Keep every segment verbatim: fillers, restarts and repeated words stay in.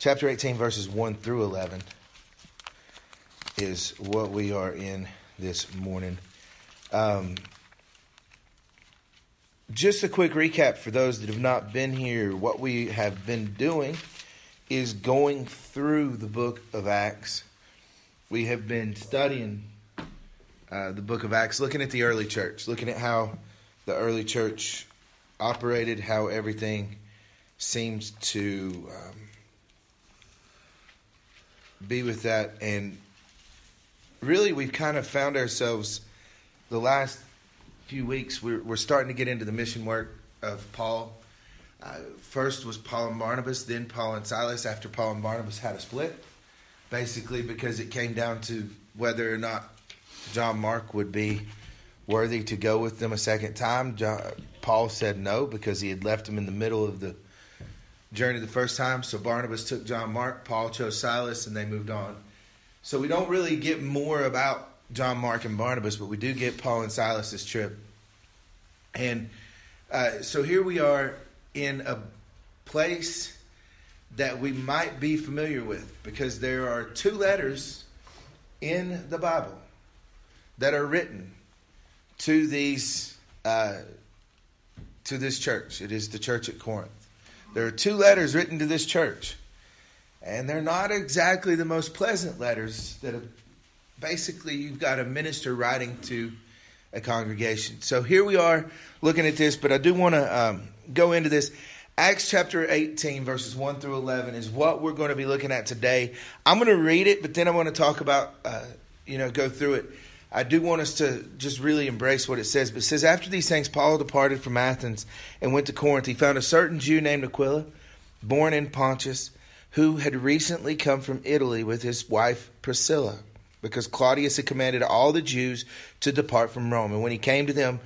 chapter eighteen, verses one through eleven is what we are in this morning. Um, just a quick recap for those that have not been here. What we have been doing is going through the book of Acts. We have been studying uh, the book of Acts, looking at the early church, looking at how the early church operated, how everything seems to um, be with that. And really, we've kind of found ourselves the last few weeks, we're, we're starting to get into the mission work of Paul. Uh, first was Paul and Barnabas, then Paul and Silas, after Paul and Barnabas had a split, basically because it came down to whether or not John Mark would be worthy to go with them a second time. John, Paul said no because he had left him in the middle of the journey the first time. So Barnabas took John Mark, Paul chose Silas, and they moved on. So we don't really get more about John Mark and Barnabas, but we do get Paul and Silas's trip. And uh, so here we are in a place that we might be familiar with, because there are two letters in the Bible that are written to these uh, to this church. It is the church at Corinth. There are two letters written to this church, and they're not exactly the most pleasant letters. That have, basically you've got a minister writing to a congregation. So here we are looking at this, but I do want to um, go into this. Acts chapter eighteen, verses one through eleven is what we're going to be looking at today. I'm going to read it, but then I want to talk about, uh, you know, go through it. I do want us to just really embrace what it says. But it says, after these things, Paul departed from Athens and went to Corinth. He found a certain Jew named Aquila, born in Pontus, who had recently come from Italy with his wife Priscilla, because Claudius had commanded all the Jews to depart from Rome. And when he came to them,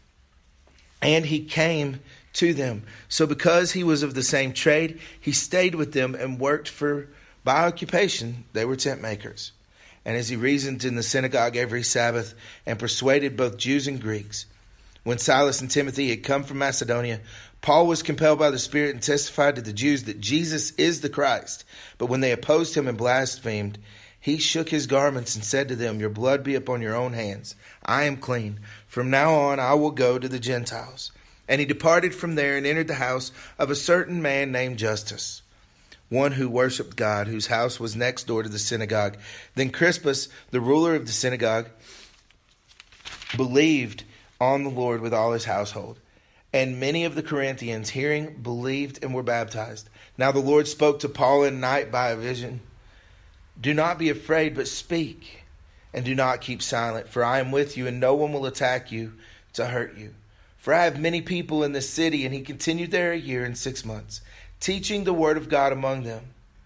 and he came to them. So because he was of the same trade, he stayed with them and worked for, by occupation, they were tent makers. And as he reasoned in the synagogue every Sabbath and persuaded both Jews and Greeks, when Silas and Timothy had come from Macedonia, Paul was compelled by the Spirit and testified to the Jews that Jesus is the Christ. But when they opposed him and blasphemed, he shook his garments and said to them, your blood be upon your own hands. I am clean. From now on I will go to the Gentiles. And he departed from there and entered the house of a certain man named Justus, one who worshipped God, whose house was next door to the synagogue. Then Crispus, the ruler of the synagogue, believed on the Lord with all his household. And many of the Corinthians, hearing, believed and were baptized. Now the Lord spoke to Paul in night by a vision. Do not be afraid, but speak, and do not keep silent, for I am with you, and no one will attack you to hurt you. For I have many people in this city. And he continued there a year and six months, teaching the word of God among them.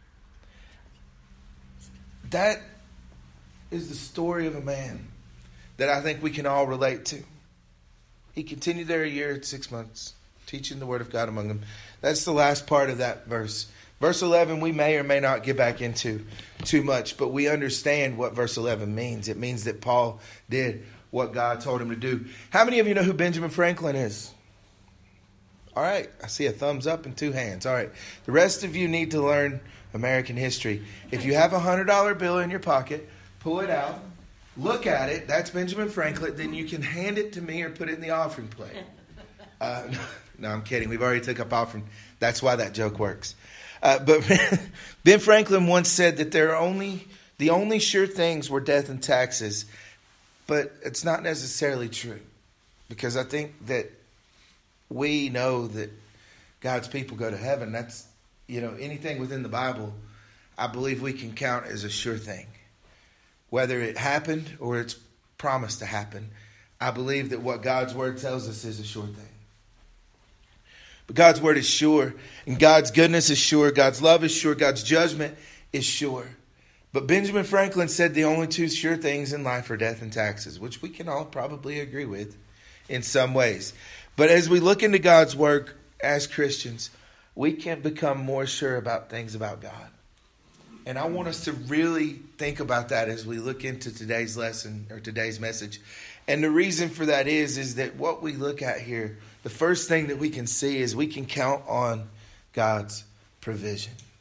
That is the story of a man that I think we can all relate to. He continued there a year and six months, teaching the word of God among them. That's the last part of that verse. Verse eleven, we may or may not get back into too much, but we understand what verse eleven means. It means that Paul did what God told him to do. How many of you know who Benjamin Franklin is? All right, I see a thumbs up and two hands. All right, the rest of you need to learn American history. If you have a one hundred dollar bill in your pocket, pull it out, look at it. That's Benjamin Franklin. Then you can hand it to me or put it in the offering plate. Uh, no, no, I'm kidding. We've already took up offering. That's why that joke works. Uh, but Ben Franklin once said that there are only the only sure things were death and taxes. But it's not necessarily true, because I think that we know that God's people go to heaven. That's, you know, anything within the Bible, I believe we can count as a sure thing. Whether it happened or it's promised to happen, I believe that what God's word tells us is a sure thing. But God's word is sure, and God's goodness is sure, God's love is sure, God's judgment is sure. But Benjamin Franklin said the only two sure things in life are death and taxes, which we can all probably agree with in some ways. But as we look into God's work as Christians, we can become more sure about things about God. And I want us to really think about that as we look into today's lesson or today's message. And the reason for that is, is that what we look at here, the first thing that we can see is we can count on God's provision.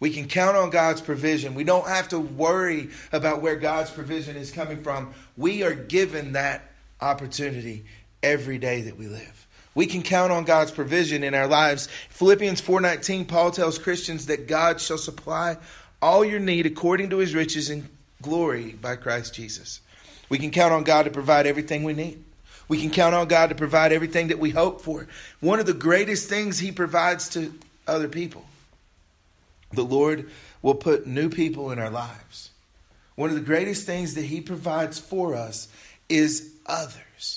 We can count on God's provision. We don't have to worry about where God's provision is coming from. We are given that opportunity every day that we live. We can count on God's provision in our lives. Philippians four nineteen, Paul tells Christians that God shall supply all your need according to his riches and glory by Christ Jesus. We can count on God to provide everything we need. We can count on God to provide everything that we hope for. One of the greatest things he provides to other people. The Lord will put new people in our lives. One of the greatest things that he provides for us is others.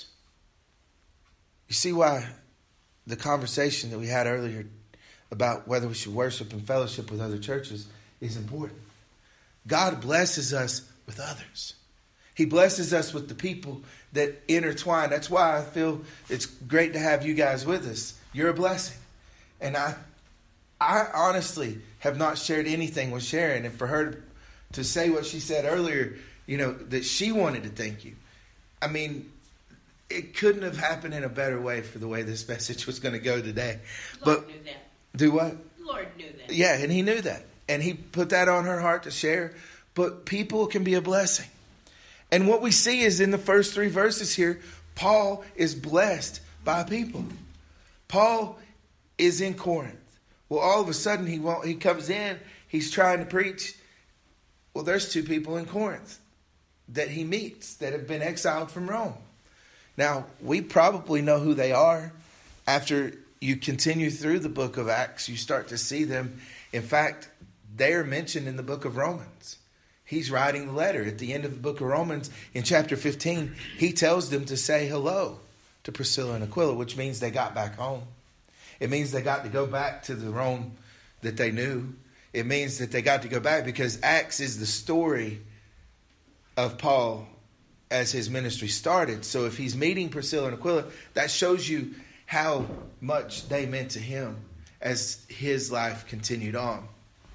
You see why the conversation that we had earlier about whether we should worship and fellowship with other churches is important. God blesses us with others. He blesses us with the people that intertwine. That's why I feel it's great to have you guys with us. You're a blessing. And I I honestly have not shared anything with Sharon. And for her to say what she said earlier, you know, that she wanted to thank you. I mean, it couldn't have happened in a better way for the way this message was going to go today. Lord but knew that. Do what? Lord knew that. Yeah, and he knew that. And he put that on her heart to share. But people can be a blessing. And what we see is in the first three verses here, Paul is blessed by people. Paul is in Corinth. Well, all of a sudden he won't, he comes in, he's trying to preach. Well, there's two people in Corinth that he meets that have been exiled from Rome. Now, we probably know who they are. After you continue through the book of Acts, you start to see them. In fact, they are mentioned in the book of Romans. He's writing the letter at the end of the book of Romans in chapter fifteen. He tells them to say hello to Priscilla and Aquila, which means they got back home. It means they got to go back to the Rome that they knew. It means that they got to go back because Acts is the story of Paul as his ministry started. So if he's meeting Priscilla and Aquila, that shows you how much they meant to him as his life continued on.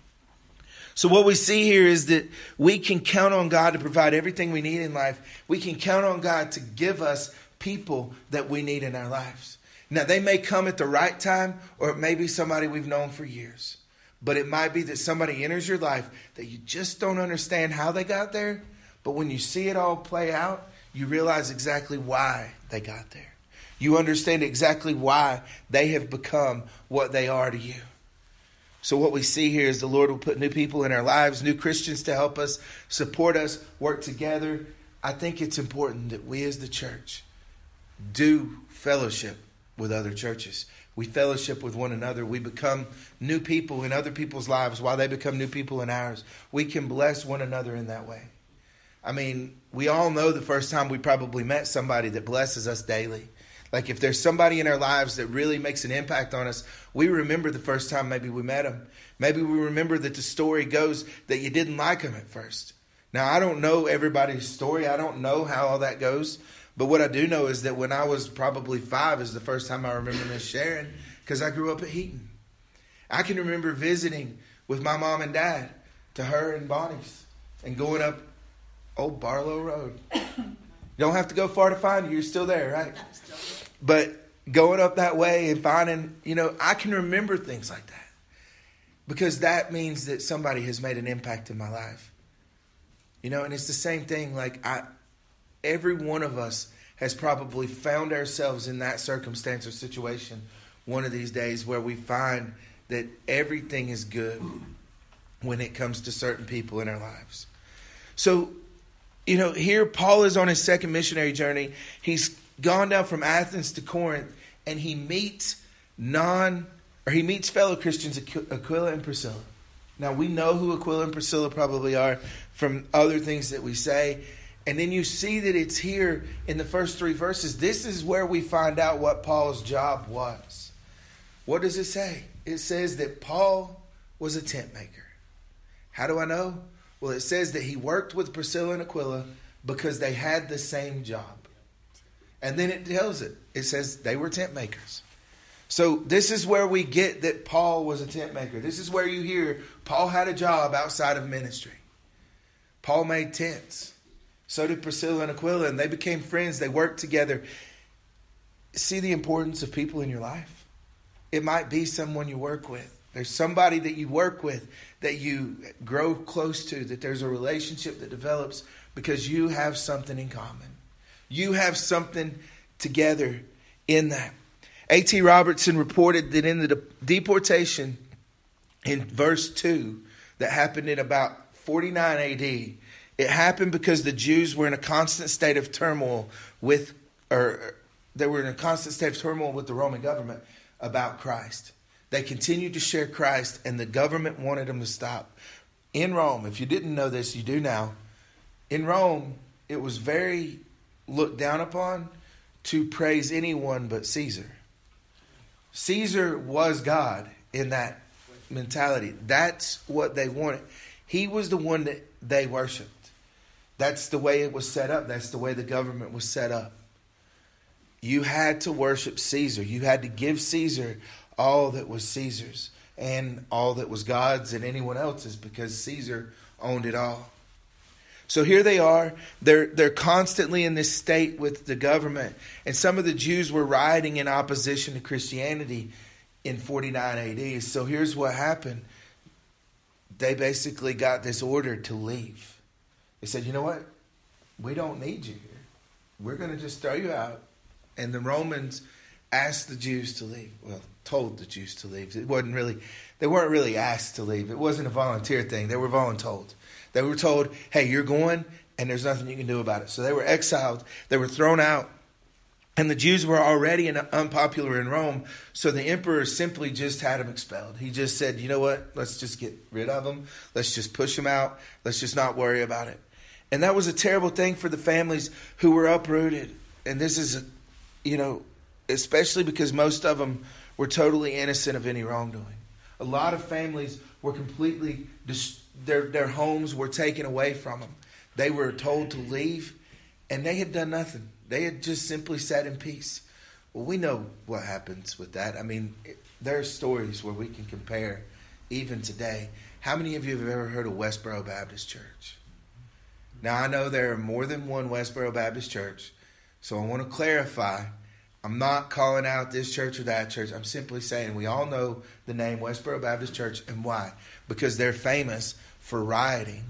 So what we see here is that we can count on God to provide everything we need in life. We can count on God to give us people that we need in our lives. Now, they may come at the right time, or it may be somebody we've known for years. But it might be that somebody enters your life that you just don't understand how they got there. But when you see it all play out, you realize exactly why they got there. You understand exactly why they have become what they are to you. So what we see here is the Lord will put new people in our lives, new Christians to help us, support us, work together. I think it's important that we as the church do fellowship with other churches. We fellowship with one another. We become new people in other people's lives while they become new people in ours. We can bless one another in that way. I mean, we all know the first time we probably met somebody that blesses us daily. Like if there's somebody in our lives that really makes an impact on us, we remember the first time maybe we met them. Maybe we remember that the story goes that you didn't like them at first. Now, I don't know everybody's story. I don't know how all that goes. But what I do know is that when I was probably five is the first time I remember Miss Sharon, because I grew up at Heaton. I can remember visiting with my mom and dad to her and Bonnie's and going up Old Barlow Road. You don't have to go far to find you. You're still there, right? I'm still there. But going up that way and finding, you know, I can remember things like that. Because that means that somebody has made an impact in my life. You know, and it's the same thing. Like, I, every one of us has probably found ourselves in that circumstance or situation one of these days where we find that everything is good when it comes to certain people in our lives. So, you know, here Paul is on his second missionary journey. He's gone down from Athens to Corinth, and he meets non, or he meets fellow Christians, Aquila and Priscilla. Now, we know who Aquila and Priscilla probably are from other things that we say. And then you see that it's here in the first three verses. This is where we find out what Paul's job was. What does it say? It says that Paul was a tent maker. How do I know? Well, it says that he worked with Priscilla and Aquila because they had the same job. And then it tells it. It says they were tent makers. So this is where we get that Paul was a tent maker. This is where you hear Paul had a job outside of ministry. Paul made tents. So did Priscilla and Aquila, and they became friends. They worked together. See the importance of people in your life? It might be someone you work with. There's somebody that you work with, that you grow close to, that there's a relationship that develops because you have something in common. You have something together in that. A T Robertson reported that in the de- deportation in verse two that happened in about forty-nine A D, it happened because the Jews were in a constant state of turmoil with, or they were in a constant state of turmoil with the Roman government about Christ. They continued to share Christ, and the government wanted them to stop. In Rome, if you didn't know this, you do now. In Rome, it was very looked down upon to praise anyone but Caesar. Caesar was God in that mentality. That's what they wanted. He was the one that they worshipped. That's the way it was set up. That's the way the government was set up. You had to worship Caesar. You had to give Caesar all that was Caesar's and all that was God's and anyone else's, because Caesar owned it all. So here they are. They're, they're constantly in this state with the government. And some of the Jews were rioting in opposition to Christianity in forty-nine A D. So here's what happened. They basically got this order to leave. They said, you know what? We don't need you here. We're going to just throw you out. And the Romans asked the Jews to leave. Well, told the Jews to leave. It wasn't really, they weren't really asked to leave. It wasn't a volunteer thing. They were voluntold. They were told, hey, you're going, and there's nothing you can do about it. So they were exiled. They were thrown out. And the Jews were already unpopular in Rome. So the emperor simply just had them expelled. He just said, you know what? Let's just get rid of them. Let's just push them out. Let's just not worry about it. And that was a terrible thing for the families who were uprooted. And this is, a, you know, especially because most of them were totally innocent of any wrongdoing. A lot of families were completely, their, their homes were taken away from them. They were told to leave, and they had done nothing. They had just simply sat in peace. Well, we know what happens with that. I mean, it, there are stories where we can compare even today. How many of you have ever heard of Westboro Baptist Church? Now, I know there are more than one Westboro Baptist Church, so I want to clarify. I'm not calling out this church or that church. I'm simply saying we all know the name Westboro Baptist Church. And why? Because they're famous for rioting,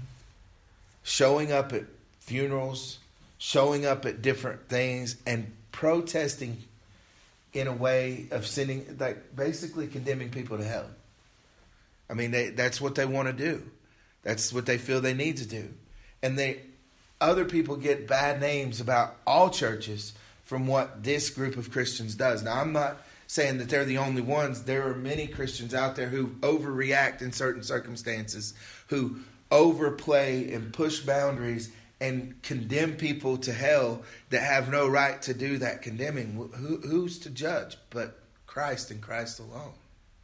showing up at funerals, showing up at different things, and protesting in a way of sending, like basically condemning people to hell. I mean, they, that's what they want to do. That's what they feel they need to do. And they, other people get bad names about all churches from what this group of Christians does. Now, I'm not saying that they're the only ones. There are many Christians out there who overreact in certain circumstances, who overplay and push boundaries and condemn people to hell that have no right to do that condemning. Who, who's to judge but Christ and Christ alone?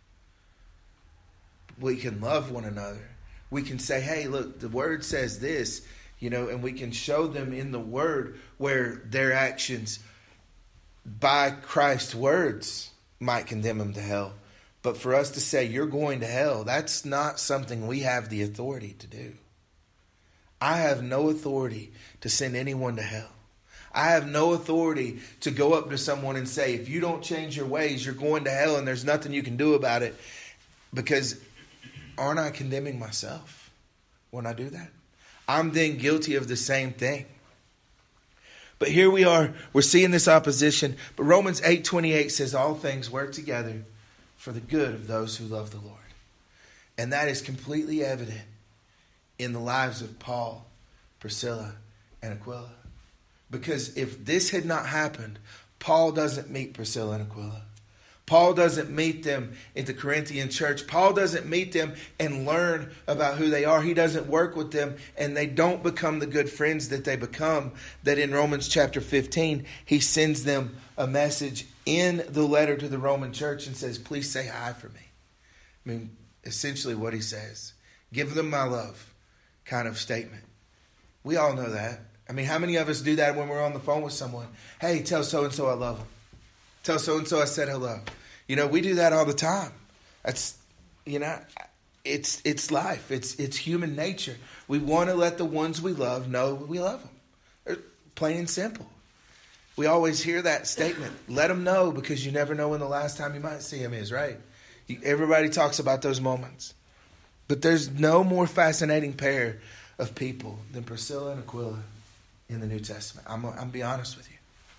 We can love one another. We can say, hey, look, the word says this, you know, and we can show them in the word where their actions by Christ's words might condemn them to hell. But for us to say you're going to hell, that's not something we have the authority to do. I have no authority to send anyone to hell. I have no authority to go up to someone and say, if you don't change your ways, you're going to hell and there's nothing you can do about it. Because aren't I condemning myself when I do that? I'm then guilty of the same thing. But here we are, we're seeing this opposition. But Romans eight twenty-eight says all things work together for the good of those who love the Lord. And that is completely evident in the lives of Paul, Priscilla, and Aquila. Because if this had not happened, Paul doesn't meet Priscilla and Aquila. Paul doesn't meet them in the Corinthian church. Paul doesn't meet them and learn about who they are. He doesn't work with them, and they don't become the good friends that they become. That in Romans chapter fifteen, he sends them a message in the letter to the Roman church and says, please say hi for me. I mean, essentially what he says. Give them my love kind of statement. We all know that. I mean, how many of us do that when we're on the phone with someone? Hey, tell so-and-so I love them. Tell so-and-so I said hello. You know, we do that all the time. That's, you know, it's it's life. It's it's human nature. We want to let the ones we love know we love them. They're plain and simple. We always hear that statement. Let them know because you never know when the last time you might see them is, right? Everybody talks about those moments. But there's no more fascinating pair of people than Priscilla and Aquila in the New Testament. I'm, I'm going to be honest with you.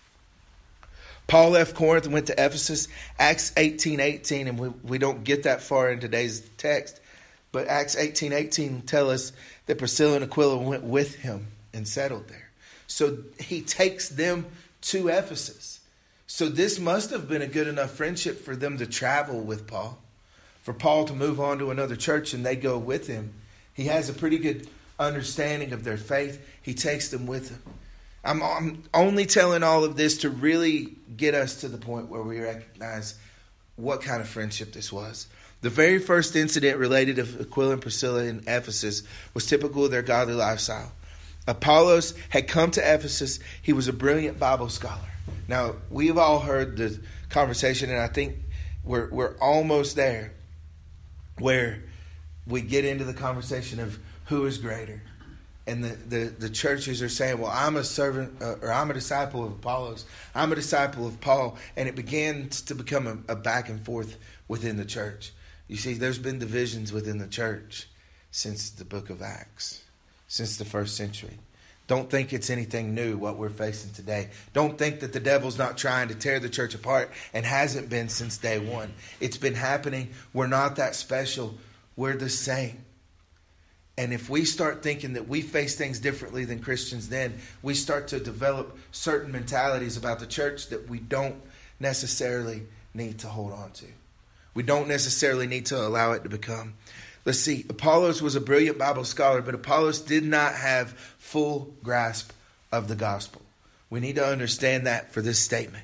Paul left Corinth and went to Ephesus. Acts eighteen eighteen, and we, we don't get that far in today's text, but Acts eighteen eighteen tell us that Priscilla and Aquila went with him and settled there. So he takes them to Ephesus. So this must have been a good enough friendship for them to travel with Paul, for Paul to move on to another church and they go with him. He has a pretty good understanding of their faith. He takes them with him. I'm, I'm only telling all of this to really get us to the point where we recognize what kind of friendship this was. The very first incident related to Aquila and Priscilla in Ephesus was typical of their godly lifestyle. Apollos had come to Ephesus. He was a brilliant Bible scholar. Now, we've all heard the conversation, and I think we're we're almost there, where we get into the conversation of who is greater. And the, the, the churches are saying, well, I'm a servant, uh, or I'm a disciple of Apollos. I'm a disciple of Paul. And it began to become a, a back and forth within the church. You see, there's been divisions within the church since the book of Acts, since the first century. Don't think it's anything new, what we're facing today. Don't think that the devil's not trying to tear the church apart and hasn't been since day one. It's been happening. We're not that special. We're the same. And if we start thinking that we face things differently than Christians, then we start to develop certain mentalities about the church that we don't necessarily need to hold on to. We don't necessarily need to allow it to become. Let's see. Apollos was a brilliant Bible scholar, but Apollos did not have full grasp of the gospel. We need to understand that for this statement.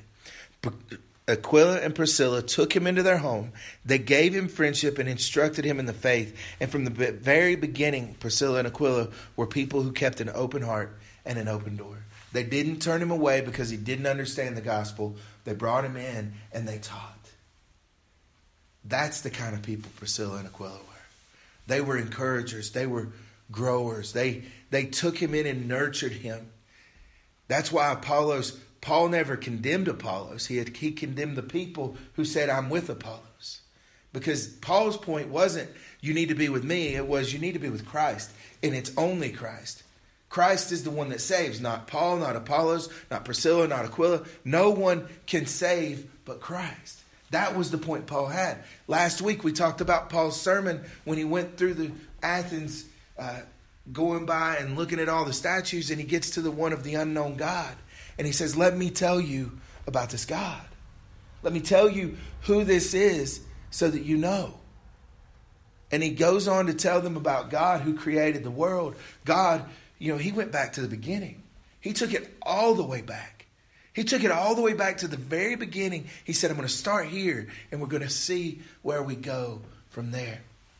Aquila and Priscilla took him into their home. They gave him friendship and instructed him in the faith. And from the very beginning, Priscilla and Aquila were people who kept an open heart and an open door. They didn't turn him away because he didn't understand the gospel. They brought him in and they taught. That's the kind of people Priscilla and Aquila were. They were encouragers. They were growers. They, they took him in and nurtured him. That's why Apollos... Paul never condemned Apollos. He had, he condemned the people who said, I'm with Apollos. Because Paul's point wasn't, you need to be with me. It was, you need to be with Christ. And it's only Christ. Christ is the one that saves. Not Paul, not Apollos, not Priscilla, not Aquila. No one can save but Christ. That was the point Paul had. Last week we talked about Paul's sermon when he went through the Athens, uh, going by and looking at all the statues. And he gets to the one of the unknown God. And he says, let me tell you about this God. Let me tell you who this is so that you know. And he goes on to tell them about God who created the world. God, you know, he went back to the beginning. He took it all the way back. He took it all the way back to the very beginning. He said, I'm going to start here and we're going to see where we go from there.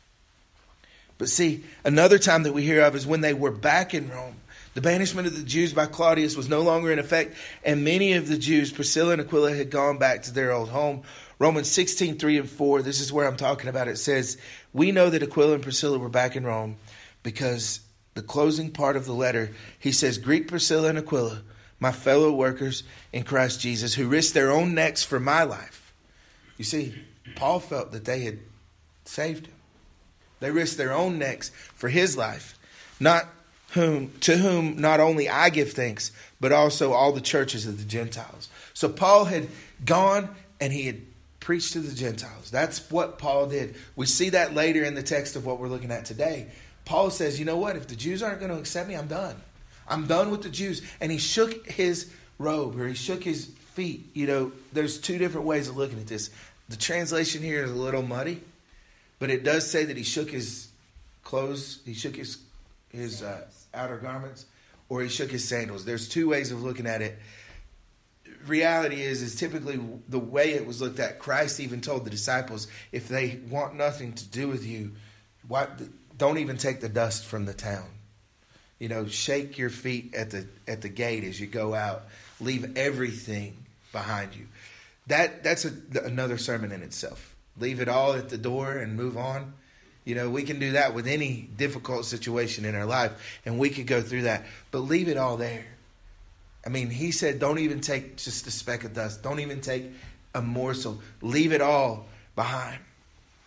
But see, another time that we hear of is when they were back in Rome. The banishment of the Jews by Claudius was no longer in effect, and many of the Jews, Priscilla and Aquila, had gone back to their old home. Romans sixteen, three and four, this is where I'm talking about. It says, we know that Aquila and Priscilla were back in Rome because the closing part of the letter, he says, greet Priscilla and Aquila, my fellow workers in Christ Jesus, who risked their own necks for my life. You see, Paul felt that they had saved him. They risked their own necks for his life, not whom to whom not only I give thanks, but also all the churches of the Gentiles. So Paul had gone and he had preached to the Gentiles. That's what Paul did. We see that later in the text of what we're looking at today. Paul says, you know what? If the Jews aren't going to accept me, I'm done. I'm done with the Jews. And he shook his robe, or he shook his feet. You know, there's two different ways of looking at this. The translation here is a little muddy, but it does say that he shook his clothes, he shook his his uh, outer garments, or he shook his sandals. There's two ways of looking at it. Reality is, is typically the way it was looked at. Christ even told the disciples, if they want nothing to do with you, why, don't even take the dust from the town. You know, shake your feet at the at the gate as you go out. Leave everything behind you. That that's a, another sermon in itself. Leave it all at the door and move on. You know, we can do that with any difficult situation in our life, and we could go through that. But leave it all there. I mean, he said, don't even take just a speck of dust. Don't even take a morsel. Leave it all behind.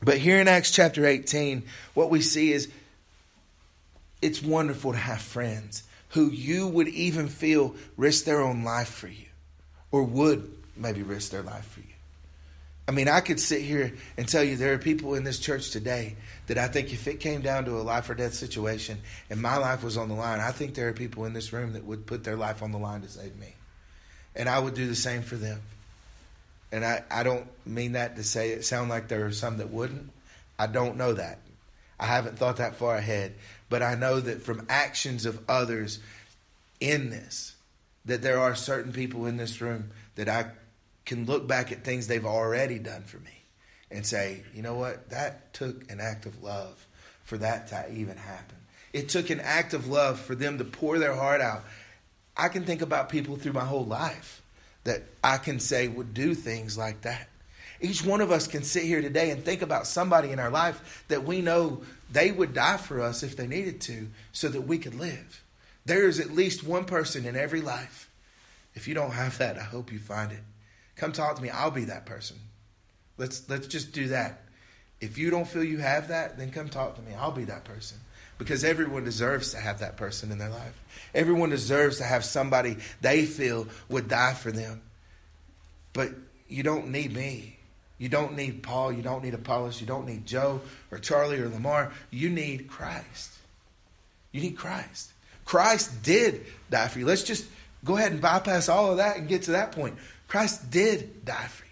But here in Acts chapter eighteen, what we see is it's wonderful to have friends who you would even feel risk their own life for you, or would maybe risk their life for you. I mean, I could sit here and tell you there are people in this church today that I think if it came down to a life or death situation and my life was on the line, I think there are people in this room that would put their life on the line to save me. And I would do the same for them. And I, I don't mean that to say it sound like there are some that wouldn't. I don't know that. I haven't thought that far ahead. But I know that from actions of others in this, that there are certain people in this room that I can look back at things they've already done for me and say, you know what, that took an act of love for that to even happen. It took an act of love for them to pour their heart out. I can think about people through my whole life that I can say would do things like that. Each one of us can sit here today and think about somebody in our life that we know they would die for us if they needed to so that we could live. There is at least one person in every life. If you don't have that, I hope you find it. Come talk to me. I'll be that person. Let's let's just do that. If you don't feel you have that, then come talk to me. I'll be that person. Because everyone deserves to have that person in their life. Everyone deserves to have somebody they feel would die for them. But you don't need me. You don't need Paul. You don't need Apollos. You don't need Joe or Charlie or Lamar. You need Christ. You need Christ. Christ did die for you. Let's just go ahead and bypass all of that and get to that point. Christ did die for you.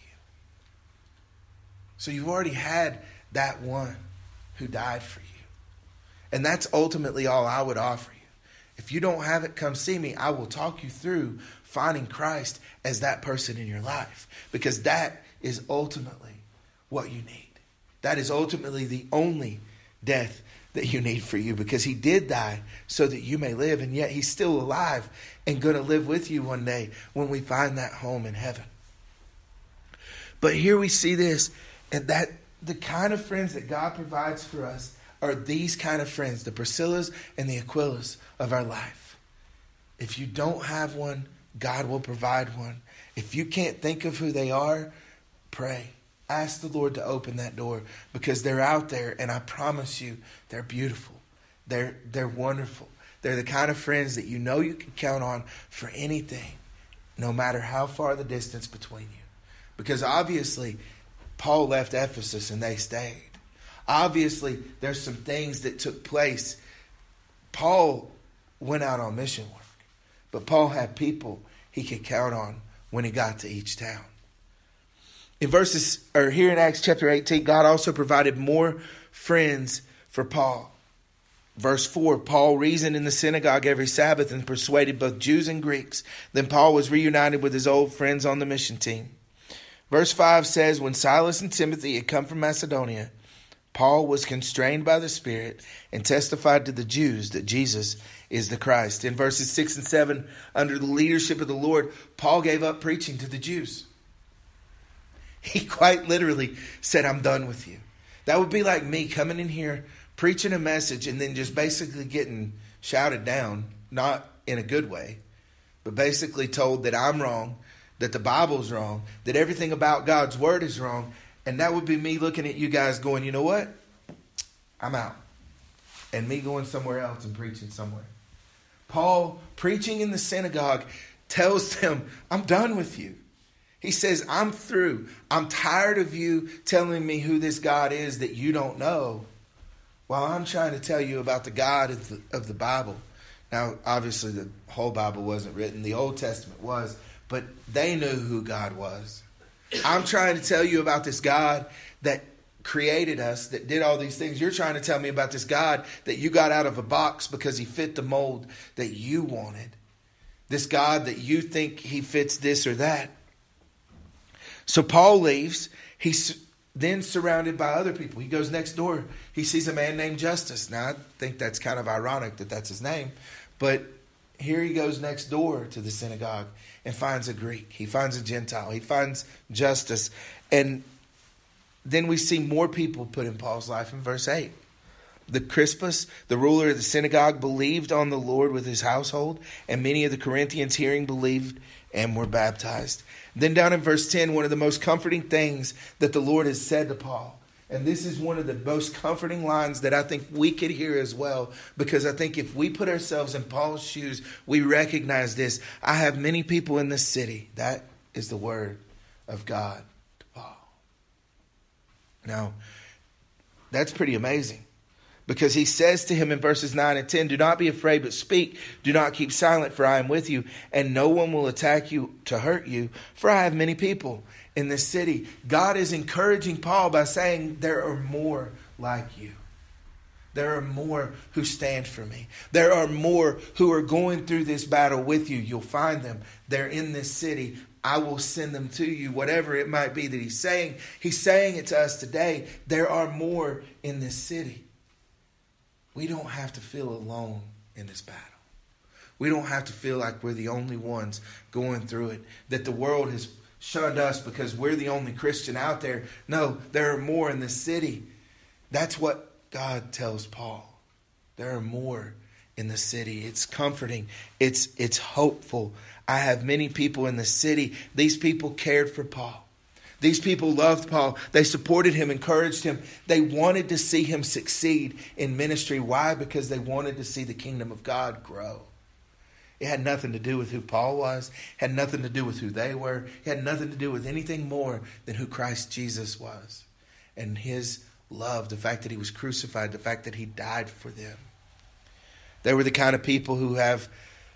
So you've already had that one who died for you. And that's ultimately all I would offer you. If you don't have it, come see me. I will talk you through finding Christ as that person in your life. Because that is ultimately what you need. That is ultimately the only death that you need for you. Because he did die so that you may live. And yet he's still alive and going to live with you one day when we find that home in heaven. But here we see this. And that the kind of friends that God provides for us are these kind of friends, the Priscillas and the Aquilas of our life. If you don't have one, God will provide one. If you can't think of who they are, pray. Ask the Lord to open that door because they're out there and I promise you they're beautiful. They're, they're wonderful. They're the kind of friends that you know you can count on for anything, no matter how far the distance between you. Because obviously, Paul left Ephesus and they stayed. Obviously, there's some things that took place. Paul went out on mission work, but Paul had people he could count on when he got to each town. In verses, or here in Acts chapter eighteen, God also provided more friends for Paul. Verse four, Paul reasoned in the synagogue every Sabbath and persuaded both Jews and Greeks. Then Paul was reunited with his old friends on the mission team. Verse five says, when Silas and Timothy had come from Macedonia, Paul was constrained by the Spirit and testified to the Jews that Jesus is the Christ. In verses six and seven, under the leadership of the Lord, Paul gave up preaching to the Jews. He quite literally said, I'm done with you. That would be like me coming in here, preaching a message, and then just basically getting shouted down, not in a good way, but basically told that I'm wrong, that the Bible's wrong, that everything about God's word is wrong. And that would be me looking at you guys going, you know what? I'm out. And me going somewhere else and preaching somewhere. Paul, preaching in the synagogue, tells them, I'm done with you. He says, I'm through. I'm tired of you telling me who this God is that you don't know, while I'm trying to tell you about the God of the, of the Bible. Now, obviously, the whole Bible wasn't written. The Old Testament was. But they knew who God was. I'm trying to tell you about this God that created us, that did all these things. You're trying to tell me about this God that you got out of a box because he fit the mold that you wanted. This God that you think he fits this or that. So Paul leaves. He's then surrounded by other people. He goes next door. He sees a man named Justus. Now, I think that's kind of ironic that that's his name. But here he goes next door to the synagogue and finds a Greek. He finds a Gentile. He finds Justus. And then we see more people put in Paul's life in verse eight. The Crispus, the ruler of the synagogue, believed on the Lord with his household, and many of the Corinthians hearing believed and were baptized. Then down in verse ten, one of the most comforting things that the Lord has said to Paul And this is one of the most comforting lines that I think we could hear as well, because I think if we put ourselves in Paul's shoes, we recognize this. I have many people in this city. That is the word of God to Paul. Now, that's pretty amazing, because he says to him in verses nine and ten, do not be afraid, but speak. Do not keep silent, for I am with you, and no one will attack you to hurt you, for I have many people in this city. God is encouraging Paul by saying, there are more like you. There are more who stand for me. There are more who are going through this battle with you. You'll find them. They're in this city. I will send them to you. Whatever it might be that he's saying, he's saying it to us today. There are more in this city. We don't have to feel alone in this battle. We don't have to feel like we're the only ones going through it, that the world has shunned us because we're the only Christian out there. No, there are more in the city. That's what God tells Paul. There are more in the city. It's comforting. It's it's hopeful. I have many people in the city. These people cared for Paul. These people loved Paul. They supported him, encouraged him. They wanted to see him succeed in ministry. Why? Because they wanted to see the kingdom of God grow. It had nothing to do with who Paul was. It had nothing to do with who they were. It had nothing to do with anything more than who Christ Jesus was. And his love, the fact that he was crucified, the fact that he died for them. They were the kind of people who have,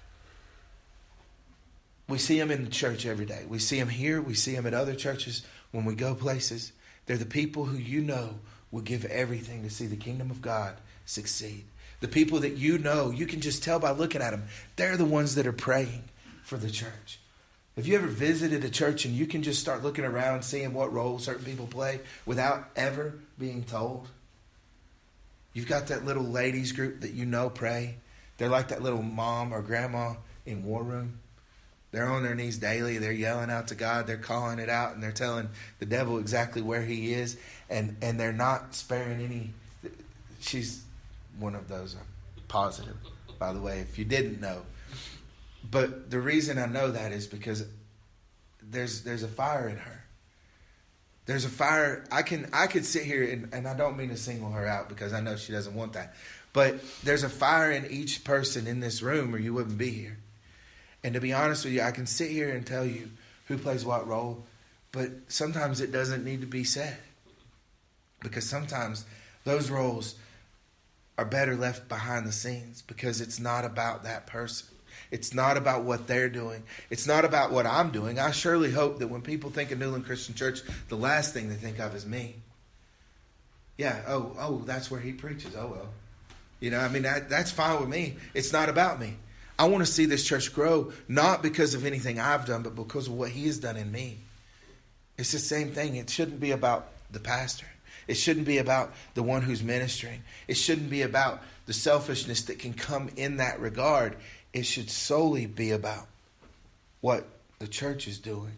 we see them in the church every day. We see them here. We see them at other churches when we go places. They're the people who you know will give everything to see the kingdom of God succeed. The people that you know, you can just tell by looking at them, they're the ones that are praying for the church. Have you ever visited a church and you can just start looking around, seeing what role certain people play without ever being told? You've got that little ladies group that you know pray. They're like that little mom or grandma in War Room. They're on their knees daily. They're yelling out to God. They're calling it out, and they're telling the devil exactly where he is. And, and they're not sparing any. She's one of those. I'm positive, by the way, if you didn't know. But the reason I know that is because there's there's a fire in her. There's a fire. I can I could sit here, and, and I don't mean to single her out because I know she doesn't want that. But there's a fire in each person in this room or you wouldn't be here. And to be honest with you, I can sit here and tell you who plays what role, but sometimes it doesn't need to be said. Because sometimes those roles are better left behind the scenes because it's not about that person. It's not about what they're doing. It's not about what I'm doing. I surely hope that when people think of Newland Christian Church, the last thing they think of is me. Yeah, oh, oh, that's where he preaches. Oh, well. You know, I mean, that, that's fine with me. It's not about me. I want to see this church grow, not because of anything I've done, but because of what he has done in me. It's the same thing. It shouldn't be about the pastor. It shouldn't be about the one who's ministering. It shouldn't be about the selfishness that can come in that regard. It should solely be about what the church is doing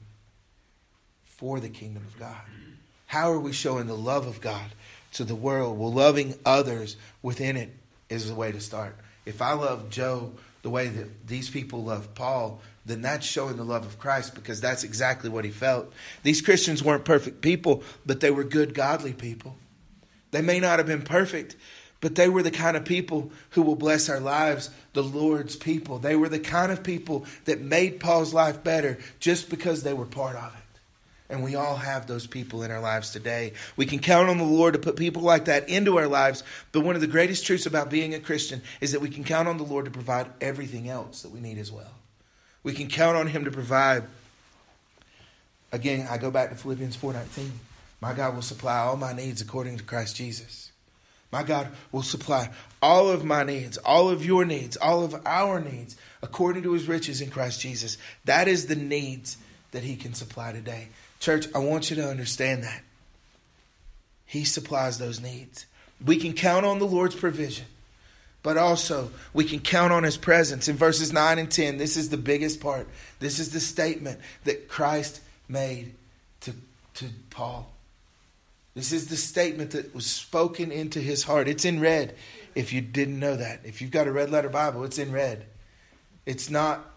for the kingdom of God. How are we showing the love of God to the world? Well, loving others within it is the way to start. If I love Joe the way that these people love Paul, then that's showing the love of Christ, because that's exactly what he felt. These Christians weren't perfect people, but they were good, godly people. They may not have been perfect, but they were the kind of people who will bless our lives, the Lord's people. They were the kind of people that made Paul's life better just because they were part of it. And we all have those people in our lives today. We can count on the Lord to put people like that into our lives. But one of the greatest truths about being a Christian is that we can count on the Lord to provide everything else that we need as well. We can count on him to provide. Again, I go back to Philippians four nineteen. My God will supply all my needs according to Christ Jesus. My God will supply all of my needs, all of your needs, all of our needs according to his riches in Christ Jesus. That is the needs that he can supply today. Church, I want you to understand that. He supplies those needs. We can count on the Lord's provision, but also we can count on his presence. In verses nine and ten, this is the biggest part. This is the statement that Christ made to, to Paul. This is the statement that was spoken into his heart. It's in red, if you didn't know that. If you've got a red letter Bible, it's in red. It's not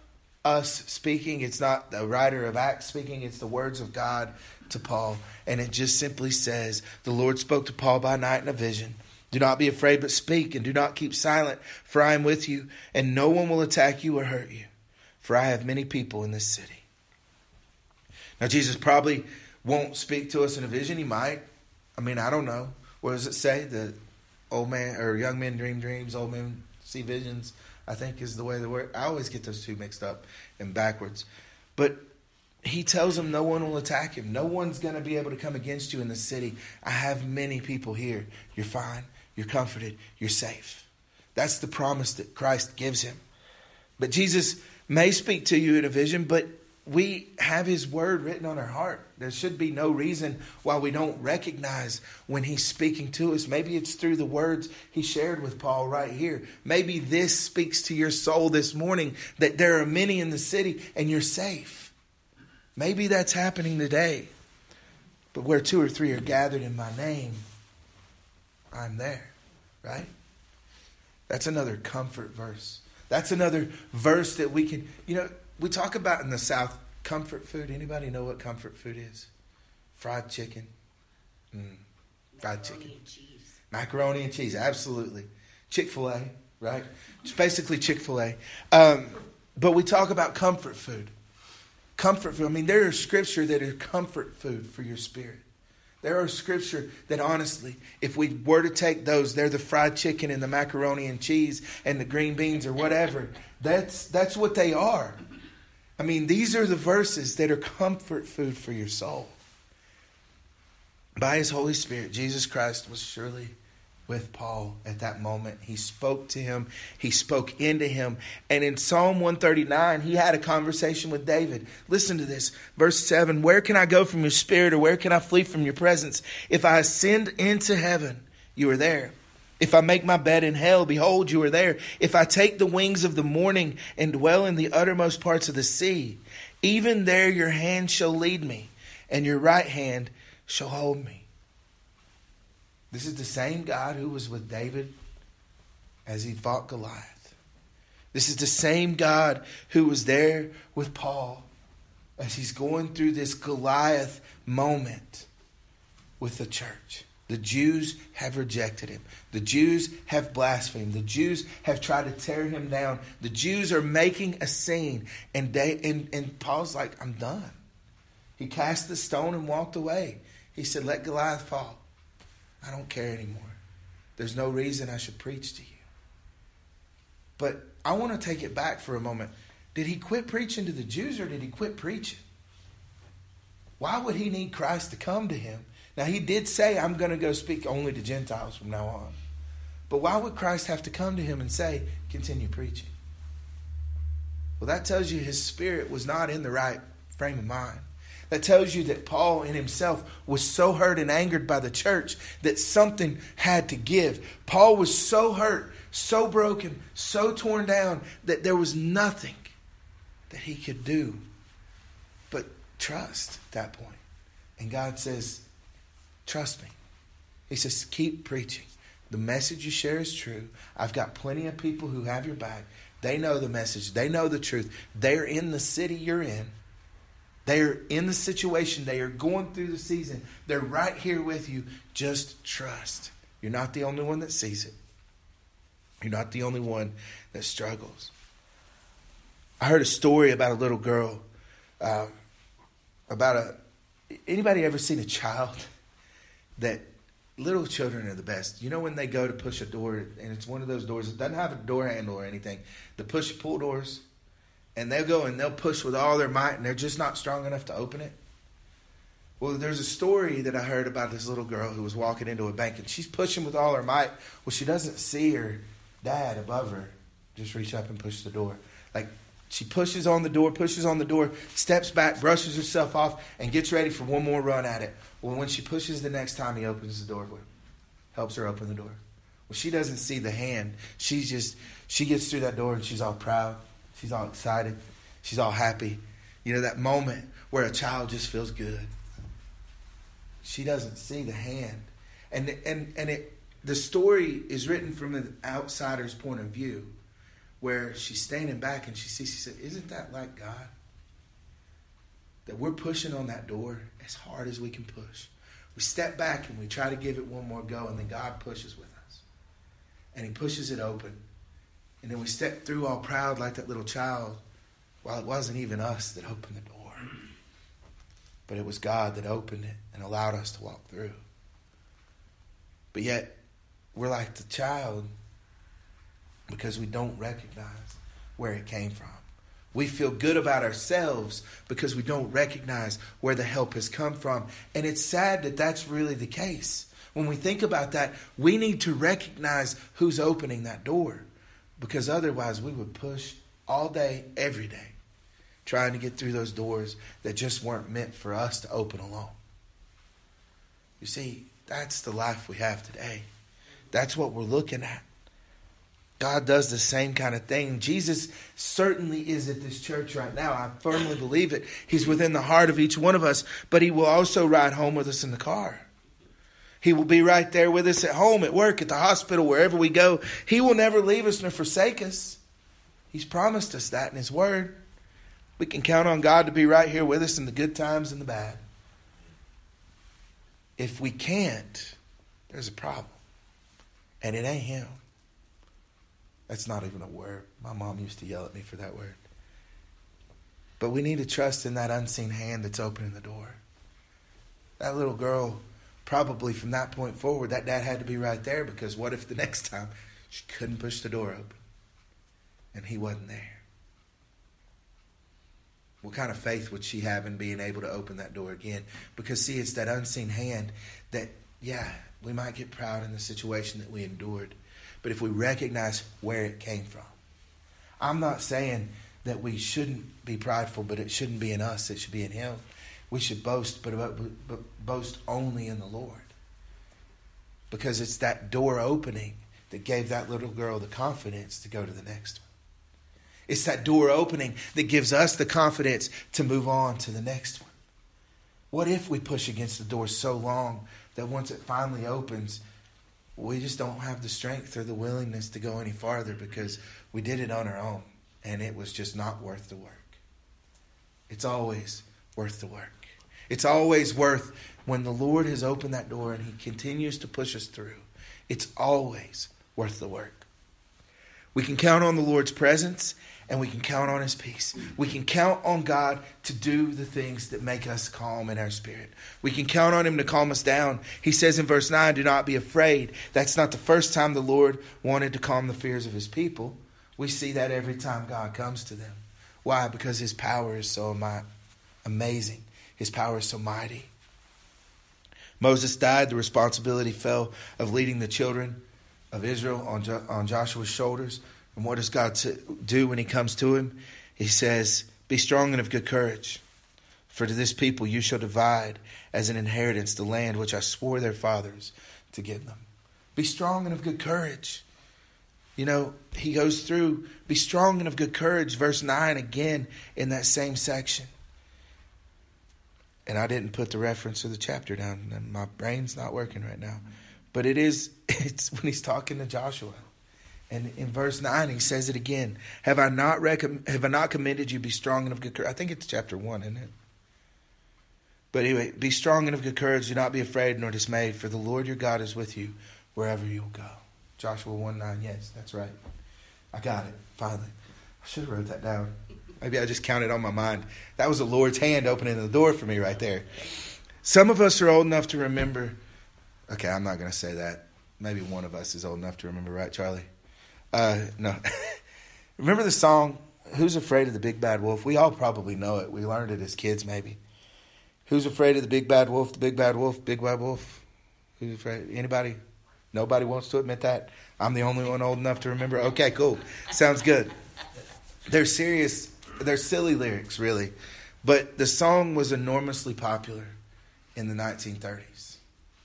us speaking. It's not the writer of Acts speaking. It's the words of God to Paul. And it just simply says, the Lord spoke to Paul by night in a vision. Do not be afraid, but speak, and do not keep silent, for I am with you, and no one will attack you or hurt you, for I have many people in this city. Now, Jesus probably won't speak to us in a vision. He might. I mean, I don't know. What does it say? The old man or young men dream dreams, old men see visions, I think is the way the word. I always get those two mixed up and backwards. But he tells them no one will attack him. No one's going to be able to come against you in the city. I have many people here. You're fine. You're comforted. You're safe. That's the promise that Christ gives him. But Jesus may speak to you in a vision, but we have his word written on our heart. There should be no reason why we don't recognize when he's speaking to us. Maybe it's through the words he shared with Paul right here. Maybe this speaks to your soul this morning that there are many in the city and you're safe. Maybe that's happening today. But where two or three are gathered in my name, I'm there, right? That's another comfort verse. That's another verse that we can, you know, we talk about in the South, comfort food. Anybody know what comfort food is? Fried chicken. Mm. Fried Macaroni chicken. And cheese. Macaroni and cheese, absolutely. Chick-fil-A, right? It's basically Chick-fil-A. Um, but we talk about comfort food. Comfort food. I mean, there are scripture that are comfort food for your spirit. There are scripture that honestly, if we were to take those, they're the fried chicken and the macaroni and cheese and the green beans or whatever. That's that's what they are. I mean, these are the verses that are comfort food for your soul. By his Holy Spirit, Jesus Christ was surely with Paul at that moment. He spoke to him. He spoke into him. And in Psalm one thirty-nine, he had a conversation with David. Listen to this. Verse seven, where can I go from your spirit, or where can I flee from your presence? If I ascend into heaven, you are there. If I make my bed in hell, behold, you are there. If I take the wings of the morning and dwell in the uttermost parts of the sea, even there your hand shall lead me, and your right hand shall hold me. This is the same God who was with David as he fought Goliath. This is the same God who was there with Paul as he's going through this Goliath moment with the church. The Jews have rejected him. The Jews have blasphemed. The Jews have tried to tear him down. The Jews are making a scene. And, they, and, and Paul's like, I'm done. He cast the stone and walked away. He said, let Goliath fall. I don't care anymore. There's no reason I should preach to you. But I want to take it back for a moment. Did he quit preaching to the Jews, or did he quit preaching? Why would he need Christ to come to him? Now, he did say, I'm going to go speak only to Gentiles from now on. But why would Christ have to come to him and say, continue preaching? Well, that tells you his spirit was not in the right frame of mind. That tells you that Paul in himself was so hurt and angered by the church that something had to give. Paul was so hurt, so broken, so torn down that there was nothing that he could do but trust at that point. And God says, trust me. He says, keep preaching. The message you share is true. I've got plenty of people who have your back. They know the message. They know the truth. They're in the city you're in. They're in the situation. They are going through the season. They're right here with you. Just trust. You're not the only one that sees it. You're not the only one that struggles. I heard a story about a little girl. Uh, about a... Anybody ever seen a child that... Little children are the best. You know when they go to push a door, and it's one of those doors that doesn't have a door handle or anything. The push-pull doors. And they'll go and they'll push with all their might, and they're just not strong enough to open it. Well, there's a story that I heard about this little girl who was walking into a bank, and she's pushing with all her might. Well, she doesn't see her dad above her just reach up and push the door. Like, she pushes on the door, pushes on the door, steps back, brushes herself off, and gets ready for one more run at it. Well, when she pushes the next time, he opens the door, helps her open the door. Well, she doesn't see the hand. She's just, she gets through that door, and she's all proud. She's all excited. She's all happy. You know, that moment where a child just feels good. She doesn't see the hand. And and and it the story is written from an outsider's point of view. where she's standing back and she sees, she said, isn't that like God? That we're pushing on that door as hard as we can push. We step back and we try to give it one more go, and then God pushes with us. And he pushes it open. And then we step through all proud like that little child, while it wasn't even us that opened the door. But it was God that opened it and allowed us to walk through. But yet, we're like the child because we don't recognize where it came from. We feel good about ourselves because we don't recognize where the help has come from. And it's sad that that's really the case. When we think about that, we need to recognize who's opening that door. Because otherwise we would push all day, every day, trying to get through those doors that just weren't meant for us to open alone. You see, that's the life we have today. That's what we're looking at. God does the same kind of thing. Jesus certainly is at this church right now. I firmly believe it. He's within the heart of each one of us, but he will also ride home with us in the car. He will be right there with us at home, at work, at the hospital, wherever we go. He will never leave us nor forsake us. He's promised us that in his word. We can count on God to be right here with us in the good times and the bad. If we can't, there's a problem. And it ain't him. That's not even a word. My mom used to yell at me for that word. But we need to trust in that unseen hand that's opening the door. That little girl, probably from that point forward, that dad had to be right there, because what if the next time she couldn't push the door open and he wasn't there? What kind of faith would she have in being able to open that door again? Because see, it's that unseen hand that, yeah, we might get proud in the situation that we endured. But if we recognize where it came from. I'm not saying that we shouldn't be prideful, but it shouldn't be in us. It should be in him. We should boast, but, but, but boast only in the Lord. Because it's that door opening that gave that little girl the confidence to go to the next one. It's that door opening that gives us the confidence to move on to the next one. What if we push against the door so long that once it finally opens, we just don't have the strength or the willingness to go any farther because we did it on our own and it was just not worth the work. It's always worth the work. It's always worth when the Lord has opened that door and he continues to push us through. It's always worth the work. We can count on the Lord's presence and we can count on his peace. We can count on God to do the things that make us calm in our spirit. We can count on him to calm us down. He says in verse nine, do not be afraid. That's not the first time the Lord wanted to calm the fears of his people. We see that every time God comes to them. Why? Because his power is so amazing. His power is so mighty. Moses died. The responsibility fell of leading the children of Israel on, jo- on Joshua's shoulders. And what does God do when he comes to him? He says, be strong and of good courage. For to this people you shall divide as an inheritance the land which I swore their fathers to give them. Be strong and of good courage. You know, he goes through, be strong and of good courage, verse nine again in that same section. And I didn't put the reference of the chapter down. And my brain's not working right now. But it is, it's when he's talking to Joshua. And in verse nine, he says it again. Have I not rec- have I not commended you, be strong and of good courage? I think it's chapter one, isn't it? But anyway, be strong and of good courage. Do not be afraid nor dismayed, for the Lord your God is with you wherever you will go. Joshua one nine, yes, that's right. I got it, finally. I should have wrote that down. Maybe I just counted on my mind. That was the Lord's hand opening the door for me right there. Some of us are old enough to remember. Okay, I'm not going to say that. Maybe one of us is old enough to remember, right, Charlie? Uh, no. Remember the song, Who's Afraid of the Big Bad Wolf? We all probably know it. We learned it as kids, maybe. Who's afraid of the big bad wolf? The big bad wolf, big bad wolf. Who's afraid? Anybody? Nobody wants to admit that? I'm the only one old enough to remember? Okay, cool. Sounds good. They're serious. They're silly lyrics, really. But the song was enormously popular in the nineteen thirties.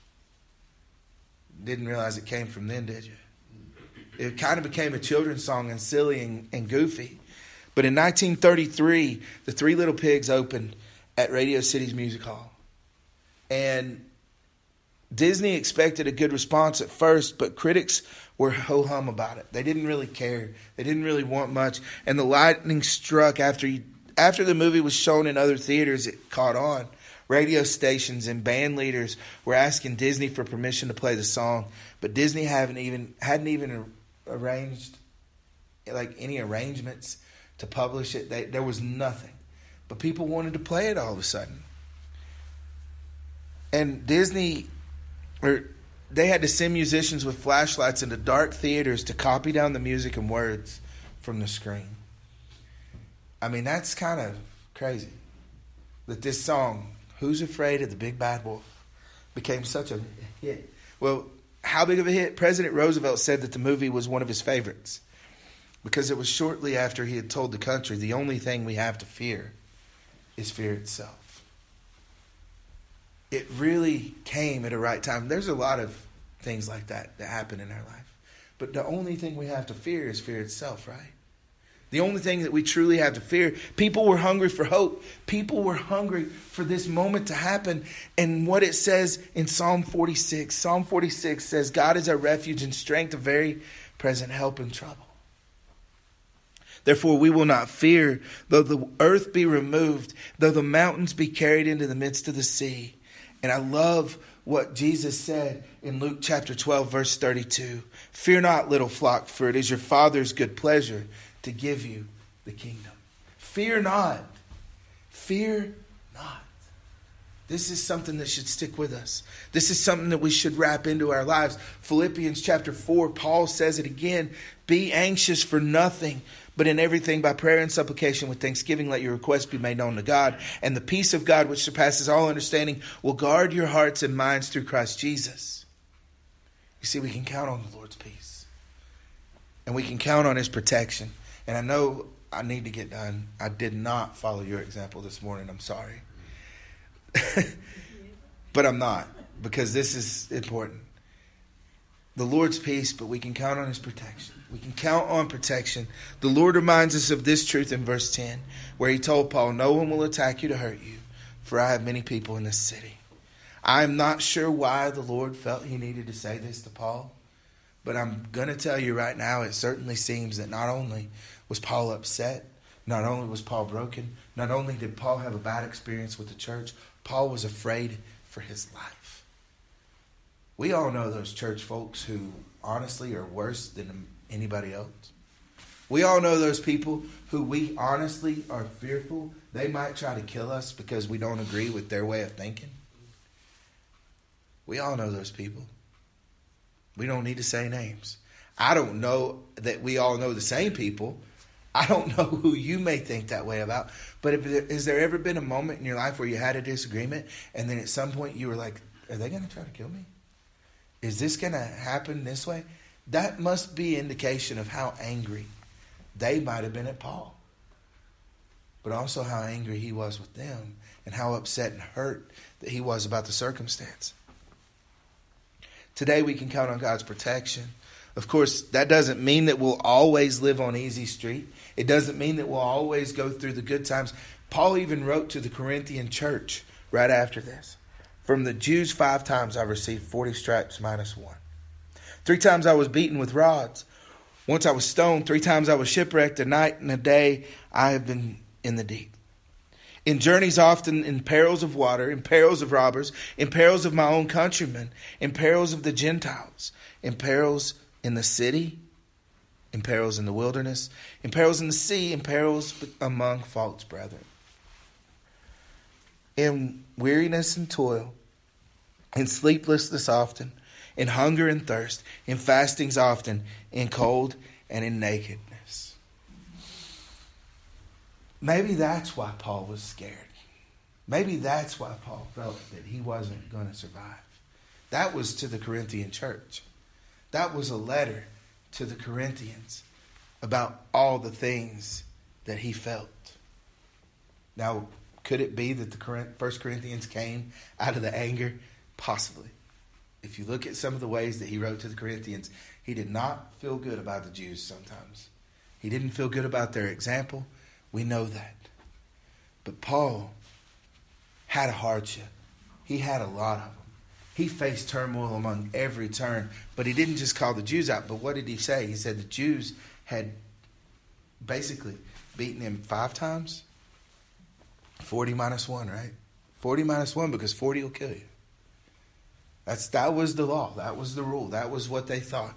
Didn't realize it came from then, did you? It kind of became a children's song and silly and, and goofy. But in nineteen thirty-three, the Three Little Pigs opened at Radio City's Music Hall. And Disney expected a good response at first, but critics were ho-hum about it. They didn't really care. They didn't really want much. And the lightning struck after he, after the movie was shown in other theaters. It caught on. Radio stations and band leaders were asking Disney for permission to play the song, but Disney haven't even hadn't even arranged like any arrangements to publish it. They, there was nothing, but people wanted to play it all of a sudden. And Disney, or they had to send musicians with flashlights into dark theaters to copy down the music and words from the screen. I mean, that's kind of crazy that this song, Who's Afraid of the Big Bad Wolf, became such a hit. Well, how big of a hit? President Roosevelt said that the movie was one of his favorites because it was shortly after he had told the country, the only thing we have to fear is fear itself. It really came at a right time. There's a lot of things like that that happen in our life. But the only thing we have to fear is fear itself, right? The only thing that we truly have to fear. People were hungry for hope. People were hungry for this moment to happen. And what it says in Psalm forty-six. Psalm forty-six says, God is our refuge and strength, a very present help in trouble. Therefore we will not fear, though the earth be removed, though the mountains be carried into the midst of the sea. And I love what Jesus said in Luke chapter twelve, verse thirty-two. Fear not, little flock, for it is your Father's good pleasure to give you the kingdom. Fear not. Fear not. This is something that should stick with us. This is something that we should wrap into our lives. Philippians chapter four, Paul says it again. Be anxious for nothing, but in everything by prayer and supplication with thanksgiving let your requests be made known to God. And the peace of God, which surpasses all understanding, will guard your hearts and minds through Christ Jesus. You see, we can count on the Lord's peace. And we can count on His protection. And I know I need to get done. I did not follow your example this morning. I'm sorry. But I'm not, because this is important. The Lord's peace, but we can count on His protection. We can count on protection. The Lord reminds us of this truth in verse ten, where He told Paul, no one will attack you to hurt you, for I have many people in this city. I'm not sure why the Lord felt He needed to say this to Paul, but I'm going to tell you right now, it certainly seems that not only was Paul upset, not only was Paul broken, not only did Paul have a bad experience with the church, Paul was afraid for his life. We all know those church folks who honestly are worse than anybody else. We all know those people who we honestly are fearful they might try to kill us because we don't agree with their way of thinking. We all know those people. We don't need to say names. I don't know that we all know the same people. I don't know who you may think that way about. But if there, has there ever been a moment in your life where you had a disagreement and then at some point you were like, are they going to try to kill me? Is this going to happen this way? That must be indication of how angry they might have been at Paul. But also how angry he was with them and how upset and hurt that he was about the circumstance. Today we can count on God's protection. Of course, that doesn't mean that we'll always live on easy street. It doesn't mean that we'll always go through the good times. Paul even wrote to the Corinthian church right after this. From the Jews, five times I've received forty stripes minus one. Three times I was beaten with rods. Once I was stoned. Three times I was shipwrecked. A night and a day I have been in the deep. In journeys often, in perils of water, in perils of robbers, in perils of my own countrymen, in perils of the Gentiles, in perils in the city, in perils in the wilderness, in perils in the sea, in perils among false brethren. In weariness and toil, in sleeplessness often, in hunger and thirst, in fastings often, in cold and in nakedness. Maybe that's why Paul was scared. Maybe that's why Paul felt that he wasn't going to survive. That was to the Corinthian church. That was a letter to the Corinthians about all the things that he felt. Now, could it be that the First Corinthians came out of the anger? Possibly. If you look at some of the ways that he wrote to the Corinthians, he did not feel good about the Jews sometimes. He didn't feel good about their example. We know that. But Paul had a hardship. He had a lot of them. He faced turmoil among every turn, but he didn't just call the Jews out. But what did he say? He said the Jews had basically beaten him five times. forty minus one, right? forty minus one, because forty will kill you. That's that was the law. That was the rule. That was what they thought.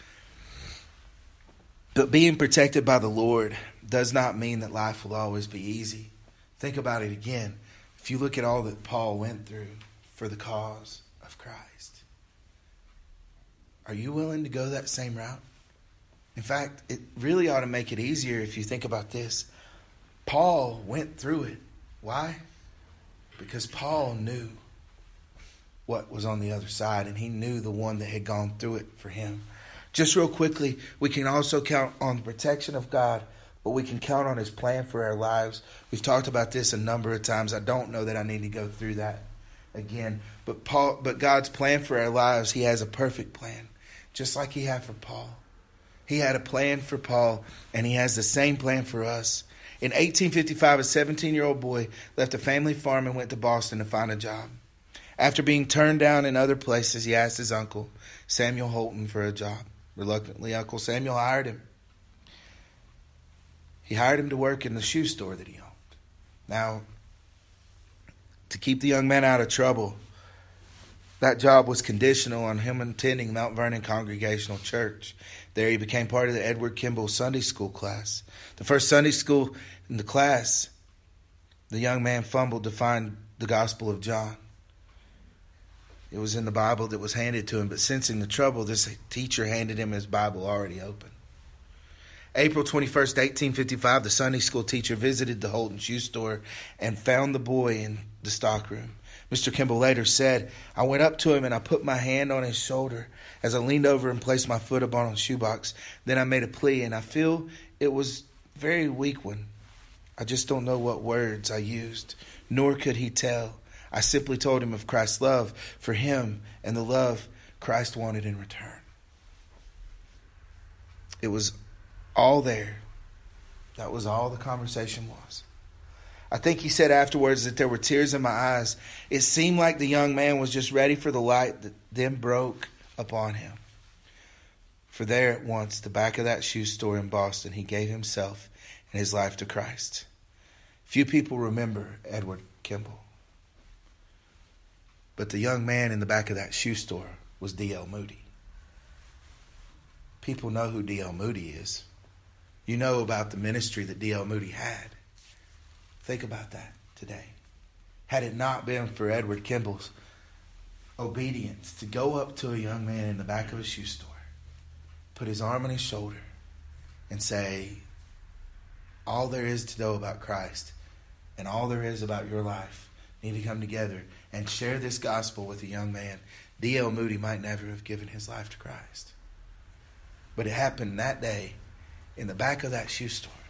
But being protected by the Lord does not mean that life will always be easy. Think about it again. If you look at all that Paul went through for the cause of Christ, are you willing to go that same route? In fact, it really ought to make it easier if you think about this. Paul went through it. Why? Because Paul knew what was on the other side, and he knew the one that had gone through it for him. Just real quickly, we can also count on the protection of God, but we can count on his plan for our lives. We've talked about this a number of times. I don't know that I need to go through that again. But Paul, but God's plan for our lives, he has a perfect plan, just like he had for Paul. He had a plan for Paul, and he has the same plan for us. In eighteen fifty-five, a seventeen-year-old boy left a family farm and went to Boston to find a job. After being turned down in other places, he asked his uncle, Samuel Holton, for a job. Reluctantly, Uncle Samuel hired him. He hired him to work in the shoe store that he owned. Now, to keep the young man out of trouble, that job was conditional on him attending Mount Vernon Congregational Church. There he became part of the Edward Kimball Sunday School class. The first Sunday school in the class, the young man fumbled to find the Gospel of John. It was in the Bible that was handed to him, but sensing the trouble, this teacher handed him his Bible already open. April twenty-first, eighteen fifty-five, the Sunday school teacher visited the Holton shoe store and found the boy in the stockroom. Mister Kimball later said, I went up to him and I put my hand on his shoulder as I leaned over and placed my foot upon his shoebox. Then I made a plea, and I feel it was a very weak one. I just don't know what words I used, nor could he tell. I simply told him of Christ's love for him and the love Christ wanted in return. It was all there. That was all the conversation was. I think he said afterwards that there were tears in my eyes. It seemed like the young man was just ready for the light that then broke upon him. For there at once, the back of that shoe store in Boston, he gave himself and his life to Christ. Few people remember Edward Kimball. But the young man in the back of that shoe store was D L Moody. People know who D L Moody is. You know about the ministry that D L Moody had. Think about that today. Had it not been for Edward Kimball's obedience to go up to a young man in the back of a shoe store, put his arm on his shoulder, and say, all there is to know about Christ and all there is about your life need to come together and share this gospel with a young man, D L Moody might never have given his life to Christ. But it happened that day in the back of that shoe store.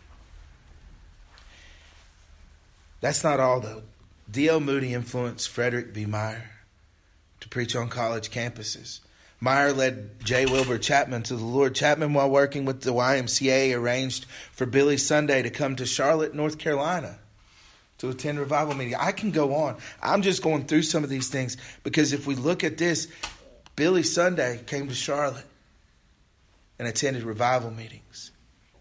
That's not all, though. D L Moody influenced Frederick B. Meyer to preach on college campuses. Meyer led J. Wilbur Chapman to the Lord. Chapman, while working with the Y M C A, arranged for Billy Sunday to come to Charlotte, North Carolina, to attend revival meeting. I can go on. I'm just going through some of these things because if we look at this, Billy Sunday came to Charlotte and attended revival meetings.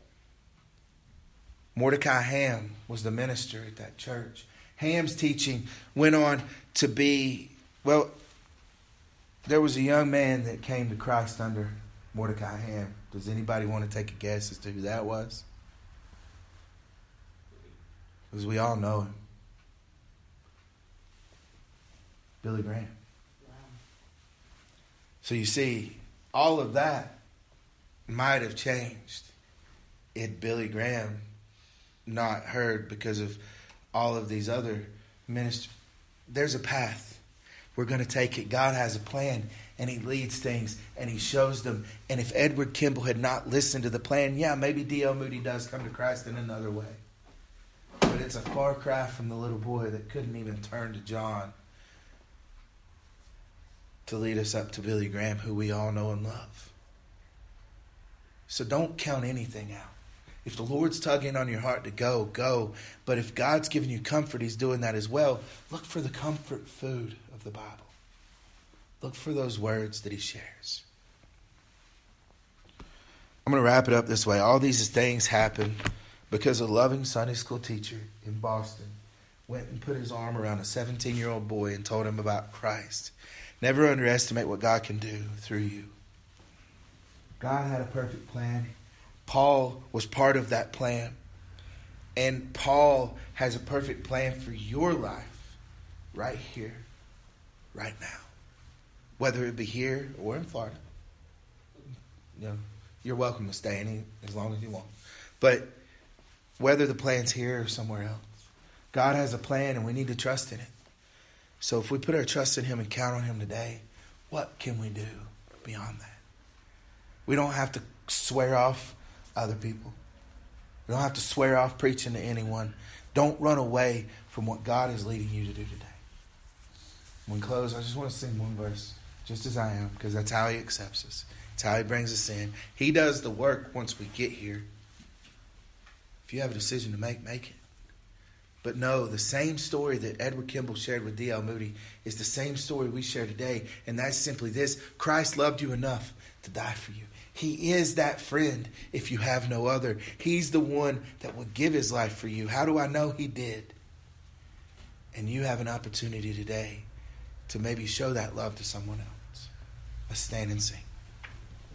Mordecai Ham was the minister at that church. Ham's teaching went on to be, well, there was a young man that came to Christ under Mordecai Ham. Does anybody want to take a guess as to who that was? Because we all know him. Billy Graham. Wow. So you see, all of that might have changed if Billy Graham not heard because of all of these other ministers. There's a path. We're going to take it. God has a plan, and he leads things, and he shows them. And if Edward Kimball had not listened to the plan, yeah, maybe D L Moody does come to Christ in another way. But it's a far cry from the little boy that couldn't even turn to John to lead us up to Billy Graham, who we all know and love. So don't count anything out. If the Lord's tugging on your heart to go, go. But if God's giving you comfort, he's doing that as well. Look for the comfort food of the Bible. Look for those words that he shares. I'm going to wrap it up this way. All these things happen because a loving Sunday school teacher in Boston went and put his arm around a seventeen-year-old boy and told him about Christ. Never underestimate what God can do through you. God had a perfect plan. Paul was part of that plan. And Paul has a perfect plan for your life right here, right now. Whether it be here or in Florida. You know, you're welcome to stay any as long as you want. But whether the plan's here or somewhere else, God has a plan and we need to trust in it. So if we put our trust in him and count on him today, what can we do beyond that? We don't have to swear off other people. We don't have to swear off preaching to anyone. Don't run away from what God is leading you to do today. When we close, I just want to sing one verse, just as I am, because that's how he accepts us. It's how he brings us in. He does the work once we get here. If you have a decision to make, make it. But no, the same story that Edward Kimball shared with D L Moody is the same story we share today. And that's simply this. Christ loved you enough to die for you. He is that friend if you have no other. He's the one that would give his life for you. How do I know he did? And you have an opportunity today to maybe show that love to someone else. Let's stand and sing.